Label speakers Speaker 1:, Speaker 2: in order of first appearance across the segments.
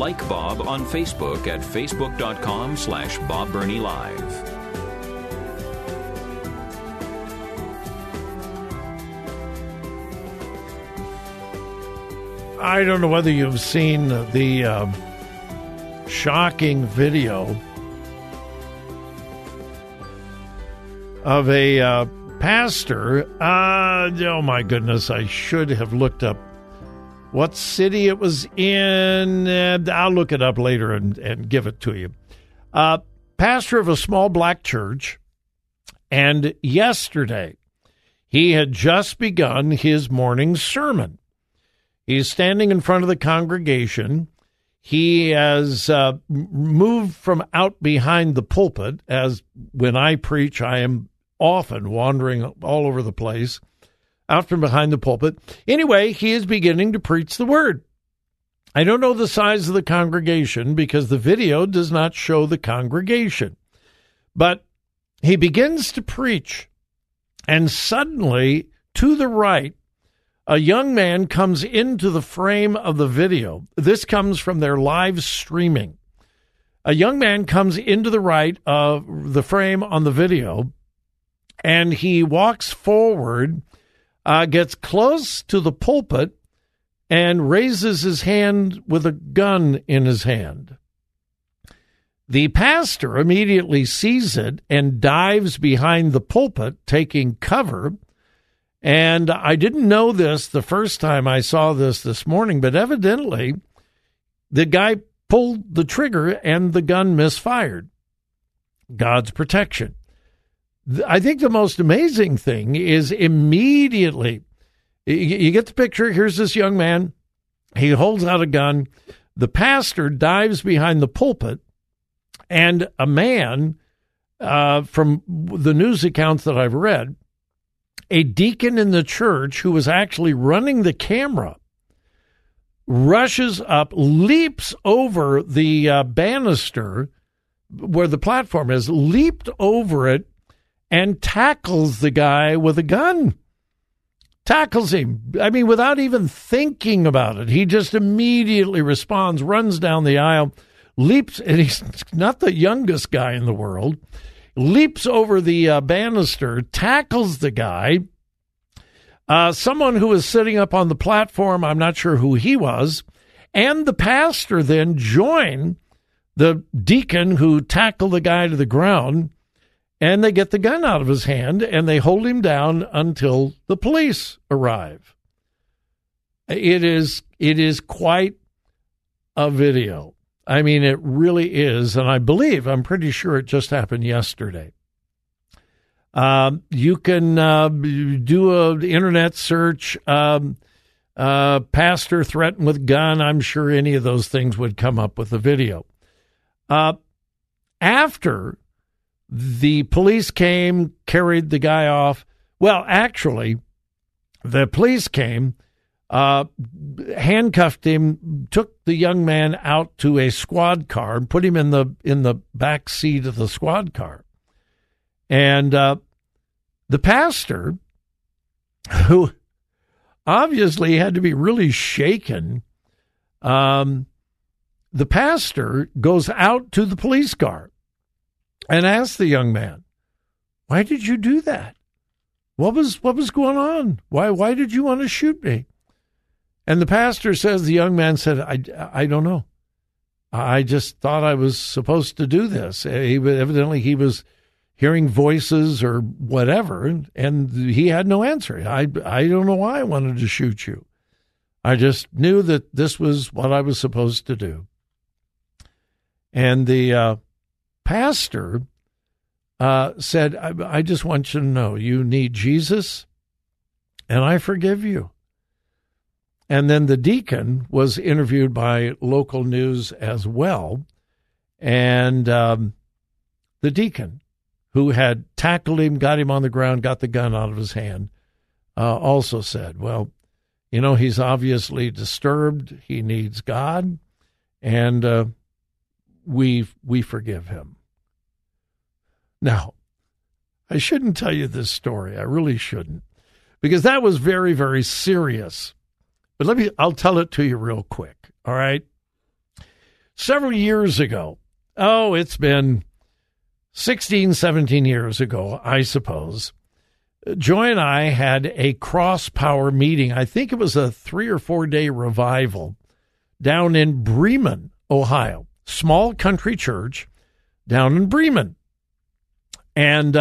Speaker 1: Like Bob on Facebook at facebook.com/Bob Burney Live.
Speaker 2: I don't know whether you've seen the shocking video of a pastor. Oh, my goodness, I should have looked up what city it was in. I'll look it up later and give it to you. Pastor of a small black church, and yesterday he had just begun his morning sermon. He's standing in front of the congregation. He has moved from out behind the pulpit, as when I preach, I am often wandering all over the place, out from behind the pulpit. Anyway, he is beginning to preach the word. I don't know the size of the congregation because the video does not show the congregation. But he begins to preach, and suddenly, to the right, a young man comes into the frame of the video. This comes from their live streaming. A young man comes into the right of the frame on the video, and he walks forward, gets close to the pulpit, and raises his hand with a gun in his hand. The pastor immediately sees it and dives behind the pulpit, taking cover. And I didn't know this the first time I saw this morning, but evidently the guy pulled the trigger and the gun misfired. God's protection. I think the most amazing thing is immediately, you get the picture, here's this young man, he holds out a gun, the pastor dives behind the pulpit, and a man, from the news accounts that I've read, a deacon in the church who was actually running the camera, rushes up, leaps over the banister where the platform is, leaped over it, and tackles the guy with a gun. Tackles him. I mean, without even thinking about it. He just immediately responds, runs down the aisle, leaps, and he's not the youngest guy in the world, leaps over the banister, tackles the guy. Someone who was sitting up on the platform, I'm not sure who he was, and the pastor then join the deacon who tackled the guy to the ground, and they get the gun out of his hand, and they hold him down until the police arrive. It is quite a video. I mean, it really is, and I'm pretty sure it just happened yesterday. You can do an internet search, pastor threatened with gun. I'm sure any of those things would come up with the video. After the police came, carried the guy off. Well, actually, the police came, handcuffed him, took the young man out to a squad car and put him in the back seat of the squad car. And the pastor, who obviously had to be really shaken, the pastor goes out to the police car and asks the young man, "Why did you do that? What was going on? Why did you want to shoot me?" And the pastor says, the young man said, I don't know. I just thought I was supposed to do this. Evidently he was hearing voices or whatever, and he had no answer. I don't know why I wanted to shoot you. I just knew that this was what I was supposed to do. And the pastor said, I just want you to know you need Jesus, and I forgive you. And then the deacon was interviewed by local news as well. And the deacon, who had tackled him, got him on the ground, got the gun out of his hand, also said, well, he's obviously disturbed. He needs God, and we forgive him. Now, I shouldn't tell you this story. I really shouldn't, because that was very, very serious. But I'll tell it to you real quick, all right? several years ago. Oh, it's been 16, 17 years ago, I suppose. Joy and I had a cross-power meeting. I think it was a 3 or 4 day revival down in Bremen, Ohio. Small country church down in Bremen. And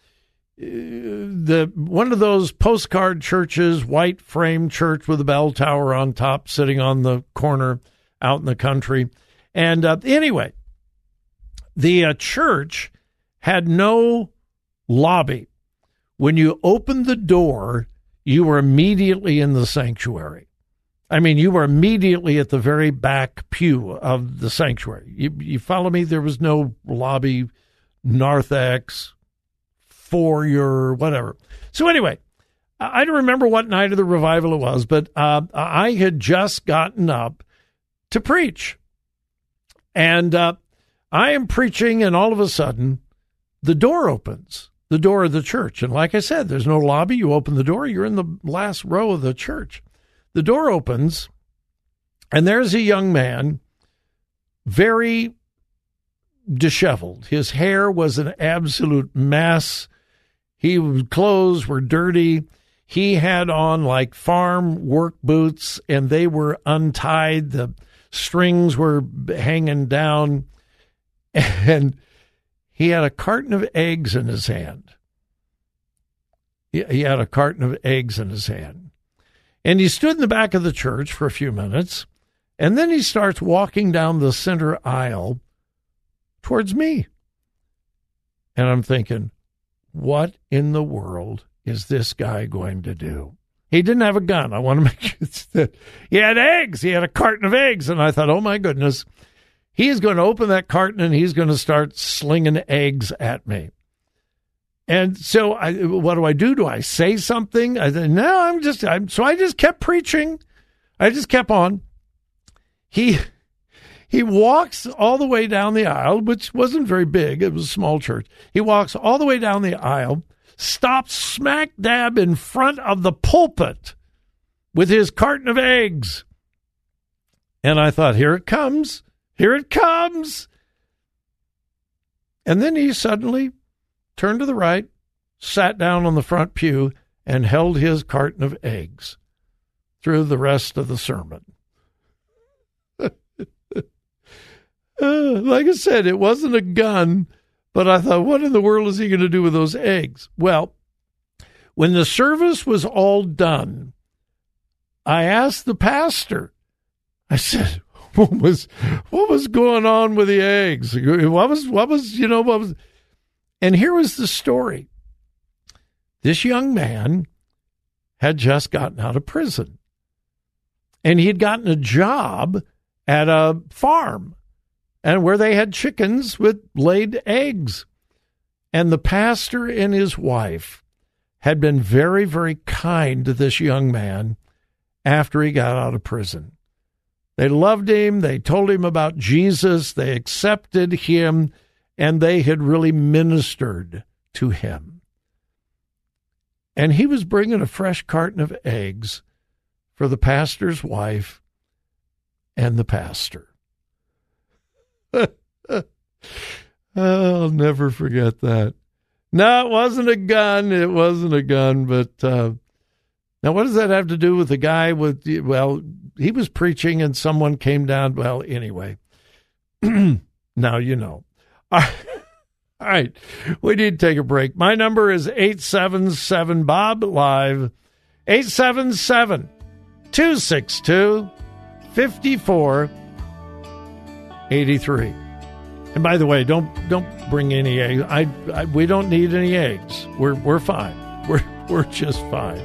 Speaker 2: one of those postcard churches, white frame church with a bell tower on top, sitting on the corner out in the country. And anyway, the church had no lobby. When you opened the door, you were immediately in the sanctuary. I mean, you were immediately at the very back pew of the sanctuary. You follow me? There was no lobby, narthex, foyer, whatever. So anyway, I don't remember what night of the revival it was, but I had just gotten up to preach. And I am preaching, and all of a sudden, the door opens, the door of the church. And like I said, there's no lobby. You open the door, you're in the last row of the church. The door opens, and there's a young man, very disheveled. His hair was an absolute mess. His clothes were dirty. He had on like farm work boots, and they were untied. The strings were hanging down, and he had a carton of eggs in his hand. He had a carton of eggs in his hand. And he stood in the back of the church for a few minutes, and then he starts walking down the center aisle towards me. And I'm thinking, what in the world is this guy going to do? He didn't have a gun. I want to make sure that he had eggs. He had a carton of eggs. And I thought, oh, my goodness, he's going to open that carton and he's going to start slinging eggs at me. And so what do? Do I say something? I said, no, so I just kept preaching. I just kept on. He walks all the way down the aisle, which wasn't very big. It was a small church. He walks all the way down the aisle, stops smack dab in front of the pulpit with his carton of eggs. And I thought, here it comes. Here it comes. And then he suddenly turned to the right, sat down on the front pew, and held his carton of eggs through the rest of the sermon. Like I said, it wasn't a gun, but I thought, what in the world is he going to do with those eggs? Well, when the service was all done, I asked the pastor, I said, what was going on with the eggs? What was, and here was the story. This young man had just gotten out of prison, and he had gotten a job at a farm, and where they had chickens with laid eggs. And the pastor and his wife had been very, very kind to this young man after he got out of prison. They loved him. They told him about Jesus. They accepted him, and they had really ministered to him. And he was bringing a fresh carton of eggs for the pastor's wife and the pastor. I'll never forget that. No, it wasn't a gun. It wasn't a gun. But now what does that have to do with the guy with, well, he was preaching and someone came down. Well, anyway, now you know. All right, we need to take a break. My number is 877-BOB-LIVE, 877-262-5483. And by the way, don't bring any eggs. We don't need any eggs. We're fine. We're just fine.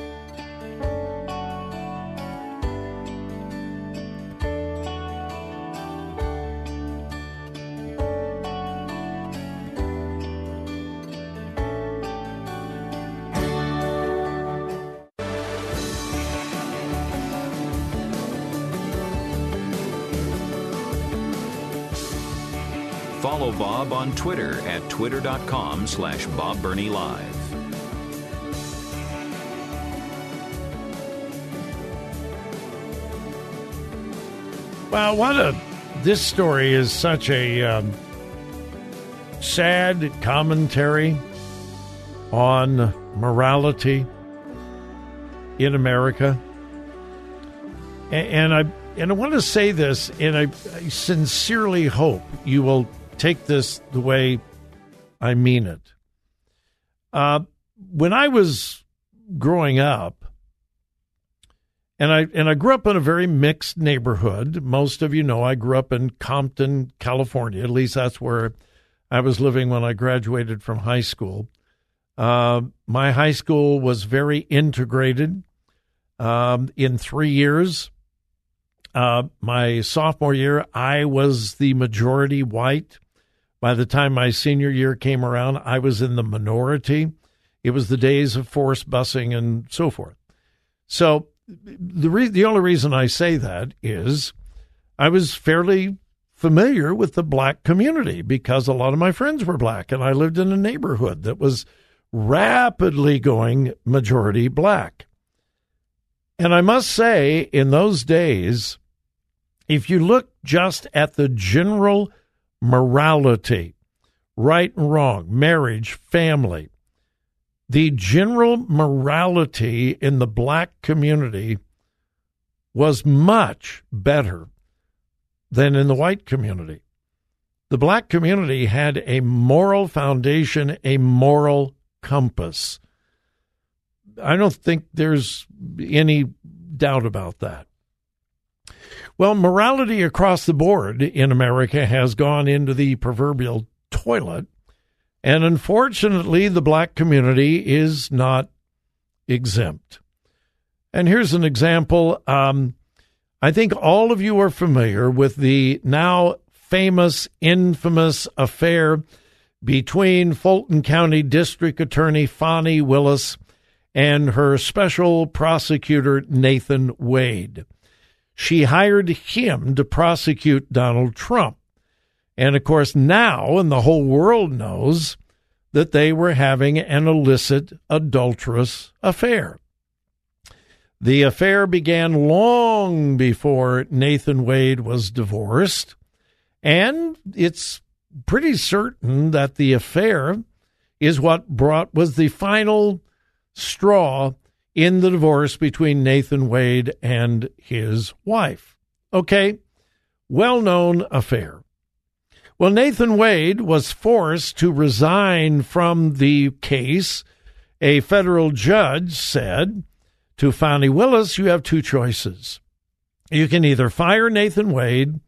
Speaker 1: Follow Bob on Twitter at twitter.com/BobBurneyLive.
Speaker 2: Well, what a This story is such a sad commentary on morality in America. And I want to say this, and I sincerely hope you will take this the way I mean it. When I was growing up, and I grew up in a very mixed neighborhood. Most of you know I grew up in Compton, California. At least that's where I was living when I graduated from high school. My high school was very integrated in 3 years. My sophomore year, I was the majority white. By the time my senior year came around, I was in the minority. It was the days of forced busing and so forth. So the only reason I say that is I was fairly familiar with the black community because a lot of my friends were black, and I lived in a neighborhood that was rapidly going majority black. And I must say, in those days, if you look just at the general morality, right and wrong, marriage, family, the general morality in the black community was much better than in the white community. The black community had a moral foundation, a moral compass. I don't think there's any doubt about that. Well, morality across the board in America has gone into the proverbial toilet, and unfortunately, the black community is not exempt. And here's an example. I think all of you are familiar with the now famous, infamous affair between Fulton County District Attorney Fani Willis and her special prosecutor, Nathan Wade. She hired him to prosecute Donald Trump. And, of course, now, and the whole world knows, that they were having an illicit, adulterous affair. The affair began long before Nathan Wade was divorced, and it's pretty certain that the affair is what was the final straw in the divorce between Nathan Wade and his wife. Okay, well-known affair. Well, Nathan Wade was forced to resign from the case. A federal judge said to Fani Willis, you have two choices. You can either fire Nathan Wade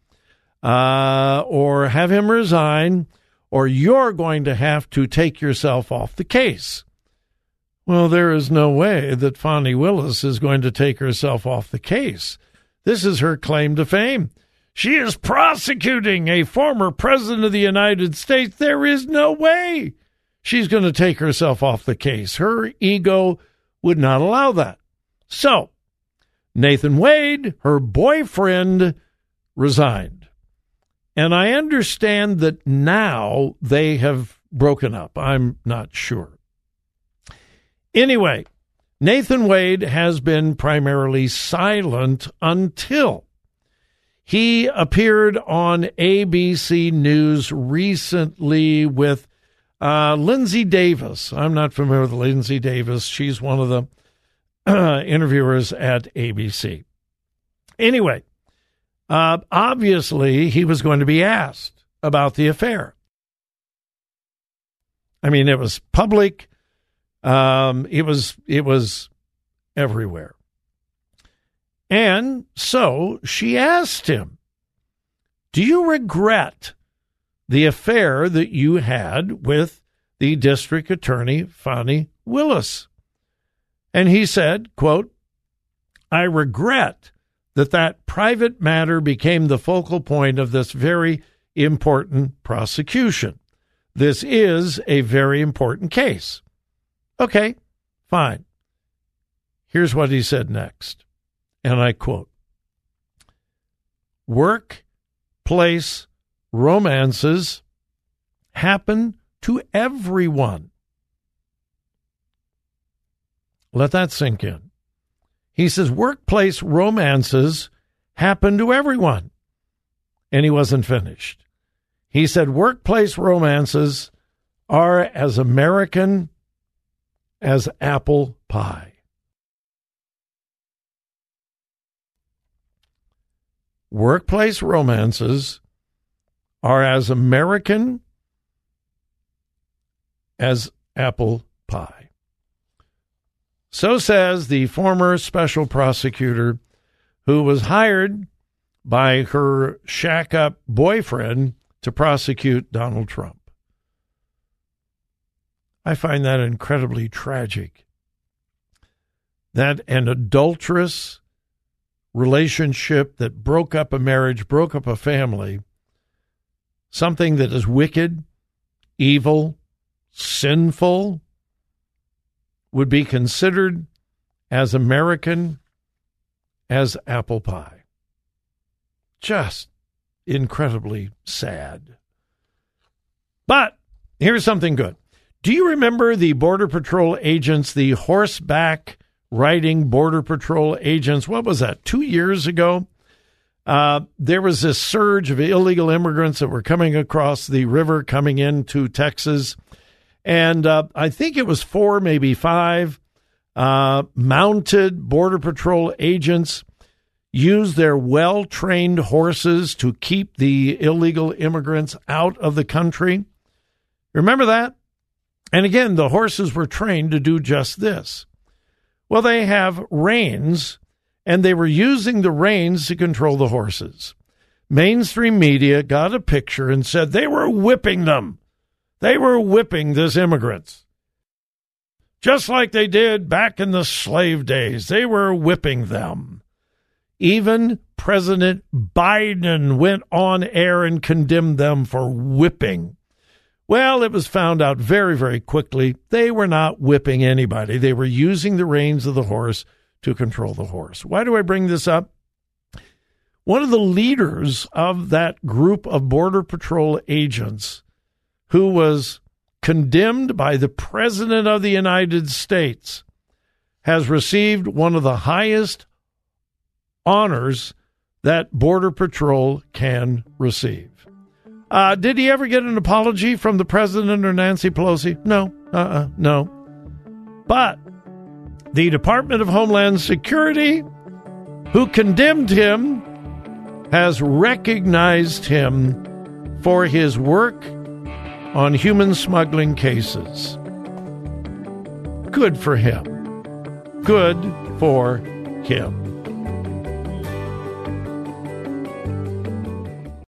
Speaker 2: or have him resign, or you're going to have to take yourself off the case. Well, there is no way that Fani Willis is going to take herself off the case. This is her claim to fame. She is prosecuting a former president of the United States. There is no way she's going to take herself off the case. Her ego would not allow that. So, Nathan Wade, her boyfriend, resigned. And I understand that now they have broken up. I'm not sure. Anyway, Nathan Wade has been primarily silent until he appeared on ABC News recently with Lindsay Davis. I'm not familiar with Lindsay Davis. She's one of the interviewers at ABC. Anyway, obviously he was going to be asked about the affair. I mean, it was public. It was everywhere. And so she asked him, do you regret the affair that you had with the district attorney, Fani Willis? And he said, quote, I regret that private matter became the focal point of this very important prosecution. This is a very important case. Okay, fine. Here's what he said next. And I quote, workplace romances happen to everyone. Let that sink in. He says workplace romances happen to everyone. and he wasn't finished. He said workplace romances are as American as apple pie. Workplace romances are as American as apple pie. So says the former special prosecutor who was hired by her shack-up boyfriend to prosecute Donald Trump. I find that incredibly tragic. That an adulterous relationship that broke up a marriage, broke up a family, something that is wicked, evil, sinful, would be considered as American as apple pie. Just incredibly sad. But here's something good. Do you remember the Border Patrol agents, the horseback riding Border Patrol agents? What was that, 2 years ago? There was this surge of illegal immigrants that were coming across the river, coming into Texas. And I think it was 4, maybe 5 mounted Border Patrol agents used their well-trained horses to keep the illegal immigrants out of the country. Remember that? And again, the horses were trained to do just this. Well, they have reins, and they were using the reins to control the horses. Mainstream media got a picture and said they were whipping them. They were whipping these immigrants. Just like they did back in the slave days. They were whipping them. Even President Biden went on air and condemned them for whipping. Well, it was found out very, very quickly they were not whipping anybody. They were using the reins of the horse to control the horse. Why do I bring this up? One of the leaders of that group of Border Patrol agents who was condemned by the President of the United States has received one of the highest honors that Border Patrol can receive. Did he ever get an apology from the President or Nancy Pelosi? No. No. But the Department of Homeland Security, who condemned him, has recognized him for his work on human smuggling cases. Good for him. Good for him.